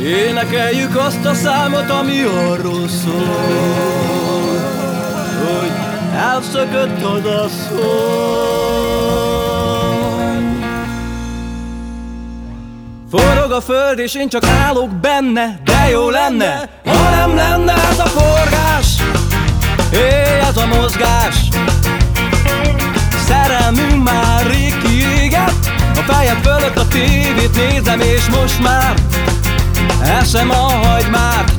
Énekeljük azt a számot, ami arról szól, hogy elszökött az a szó. Forog a föld és én csak állok benne, de jó lenne, ha nem lenne ez a forgás, ez a mozgás. Szerelmünk már rég kiégett, a fejem fölött a tévét nézem, és most már eszem a hagymát.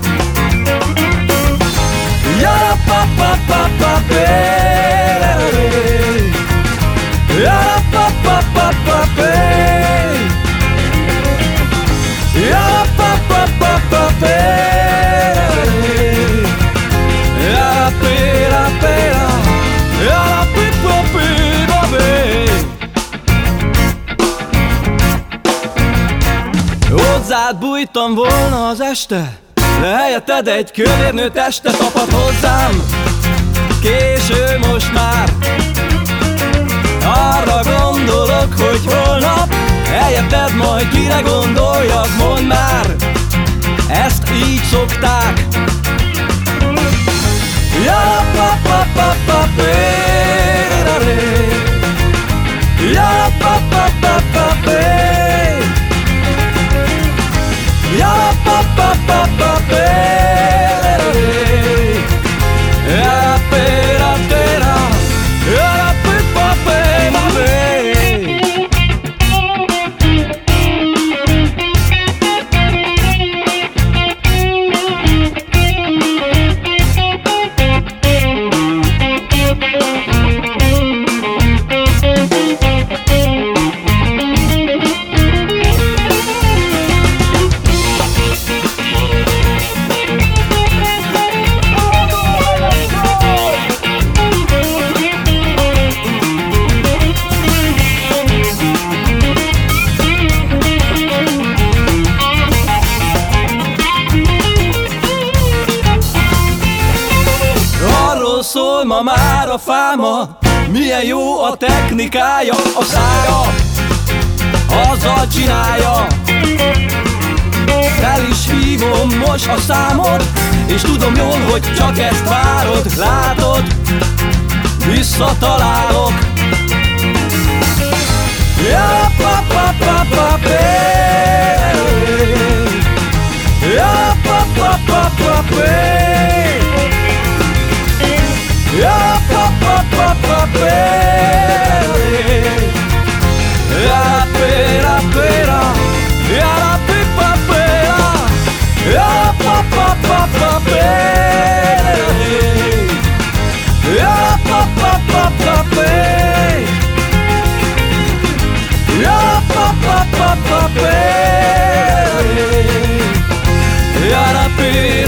Hozzád bújtam volna az este, de helyetted egy kövérnő teste tapad hozzám. Késő most már, arra gondolok, hogy holnap helyetted majd kire gondoljak, mondd már, ezt így szokták. Szól ma már a fáma, milyen jó a technikája, a szája azzal csinálja. Fel is hívom most a számot, és tudom jól, hogy csak ezt várod. Látod, visszatalálok. Yara